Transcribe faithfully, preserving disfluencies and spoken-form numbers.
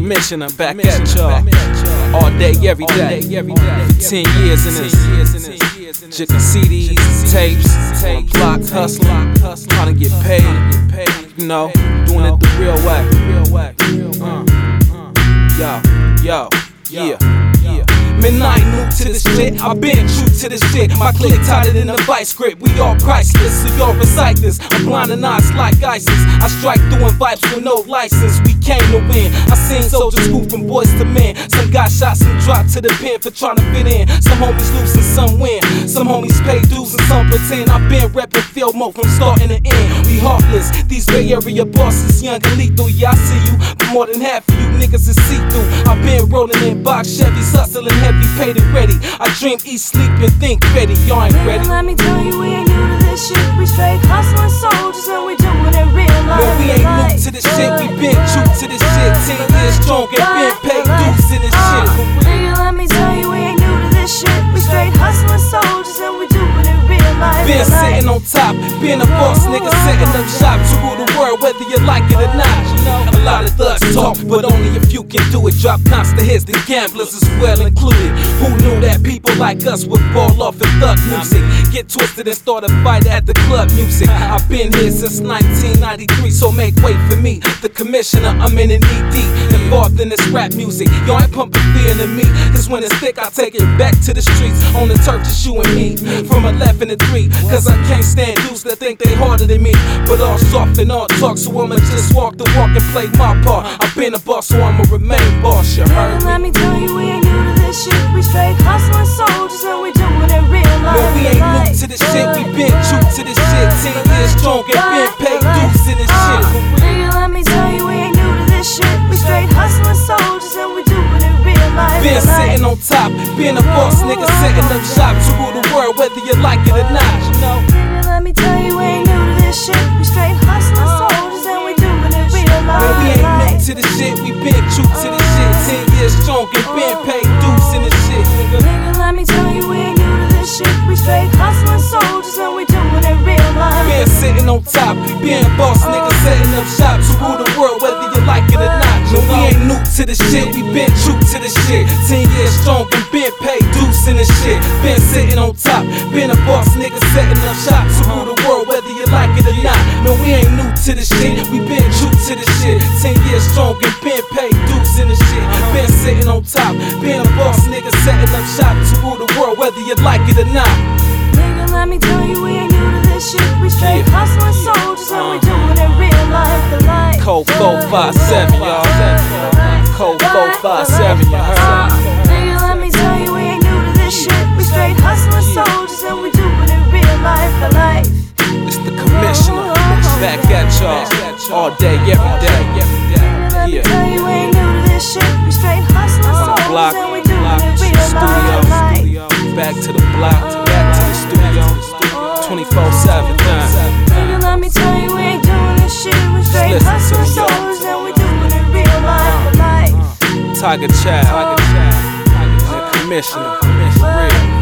Commissioner back at y'all. All day, every day. For ten years in this. Jigging C Ds, tapes, on the block, hustling, trying to get paid. You know, doing it the real way. Uh, yo, yo, yeah, yeah. Man, I ain't new to this shit, I been true to this shit. My clique tighter than a vice grip, we all priceless, so y'all recite this. I'm blind and eyes like ISIS. I strike through in vibes with no license, we came to win. I seen soldiers move from boys to men. Some got shot, some dropped to the pen for trying to fit in. Some homies lose and some win. Some homies pay dues and some pretend. I been reppin' field mode from start and the end. We heartless, these Bay Area bosses, young and lethal. Yeah, I see you, but more than half of you niggas is see-through. I been rolling in box Chevys, hustling heavy, paid and ready. I dream, eat, sleep, and think ready. Y'all ain't ready. Let me tell you, we ain't new to this shit. We straight hustling soldiers and we doing it real life. Man, we ain't new to this shit. We been true to this shit. Ten years strong and been paid dues in this shit. Nigga, let me tell you, we ain't new to this shit. We straight hustling soldiers and we doing it real life. Been sitting on top, being a boss, nigga setting up shop to rule the world, whether you like it or not. You know, a lot of thugs talk, but only if you can do it. Drop constant hits, the gamblers is well included. Who knew that people like us would fall off in thug music? Get twisted and start a fight at the club music. I've been here since nineteen ninety-three, so make way for me. The commissioner, I'm in it knee deep, involved in this rap music. Y'all ain't pumping fear into me, cause when it's thick, I take it back to the streets. On the turf, just you and me, from eleven to three. Cause I can't stand dudes that think they harder than me, but all soft and all talk, so I'ma just walk the walk and play my part. I've been a boss, so I'ma remain boss, you heard me? Let me tell you, we ain't new to this shit. We straight hustling soldiers and we doing it real life. Man, we ain't new to this shit, we been true to this shit. Ten years strong and been paid dues in this shit. Nigga, let me tell you, we ain't new to this shit. We straight hustling soldiers and we doing it real life. Been sitting on top, being a boss, nigga setting up shop to rule the world, whether you like it or not, you know. Nigga, let me tell you, we ain't new to this shit. We straight hustling soldiers and we doing it real life. Man, we ain't new to this shit, we been true to this shit. Ten years strong and been paid dues in this shit, nigga. Nigga, let me tell you, we ain't new to this shit. We straight hustling soldiers and we doing it real life. Been sitting on top, being a boss, nigga setting up shop to rule the world, whether you like it or not. No, we ain't new to this shit, we been true to this shit. Ten years strong and been paid dues in this shit. Been sitting on top, being a boss, nigga setting up shop to rule the world, whether you like it or not. No, we ain't new to this shit, we been true to this shit. Ten years strong and been paid dues in this shit. Been sitting on top, being a boss, nigga setting up shop to rule the world, whether you like it or not. Nigga, let me tell you, we ain't new to this shit. We straight Yeah. hustling soldiers and we doing it real life. The life. Code four five seven, y'all. Code four five seven, you heard? Nigga, let me tell you, we ain't new to this shit. We straight hustling soldiers and we doing it real life. The life. It's the commissioner, back at y'all, all day, every day. Let me Yeah. tell you, we ain't new to this shit. We straight hustling On the block, soldiers and we doing block, it real life. studio, The life. back to the block, back to the studio, twenty-four seven. Nigga, let me tell you, we ain't doing this shit. We straight Listen to hustling me, yo. soldiers and we doing it real life. The life. Tiger Child, the commissioner, for real.